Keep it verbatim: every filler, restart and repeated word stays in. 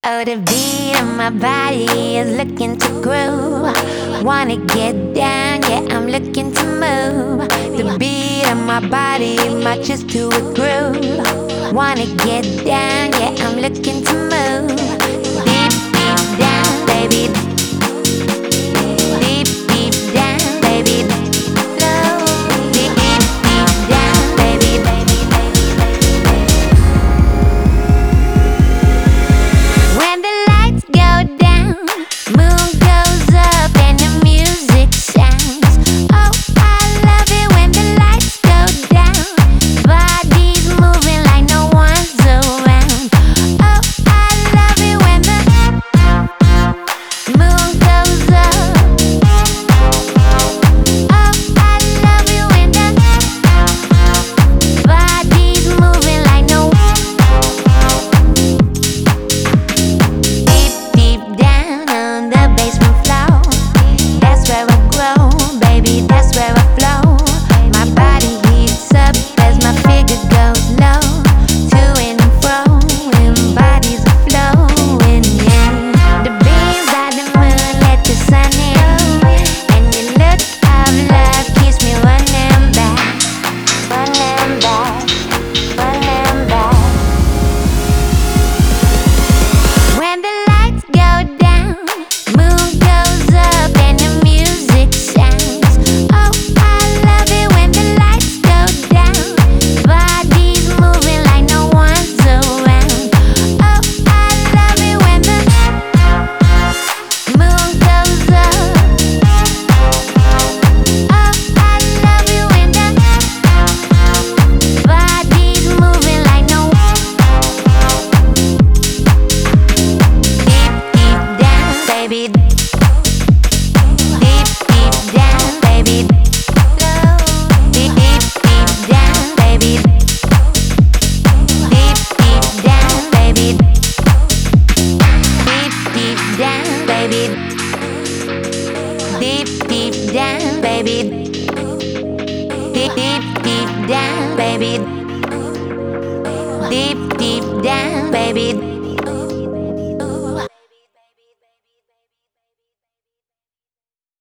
Oh, the beat of my body is looking to groove. Wanna get down, yeah, I'm looking to move. The beat of my body matches to a groove. Wanna get down, yeah, I'm looking to move. Deep, deep down, baby. Deep, deep down, baby. Low. Deep, deep, deep down, baby. When the lights go down, moon goes up and the music sounds. Oh, I love it when the lights go down. Bodies moving like no one's around. Oh, I love it when the moon goes up. Oh, I love it when the bodies moving like no Deep, deep down on the basement floor. That's where I grow, baby, that's where I flow. My body heats up as my figure goes low. To and fro, and bodies are flowing, yeah. The beams of the moon let the sun in, and your look of love keeps me running back, running back, running back. When the lights go down, moon goes up and the music sounds. Oh, I love it when the lights go down. Bodies moving like no one's around. Oh, I love it when the moon goes up. Oh, I love it when the bodies moving like no Deep, deep down, baby. Deep, deep down, baby. Low. Deep, deep, deep down, baby. Deep, deep down, baby. Deep, deep down, baby. Deep, deep down, baby. Deep, deep, deep down, baby. Deep, deep down, baby.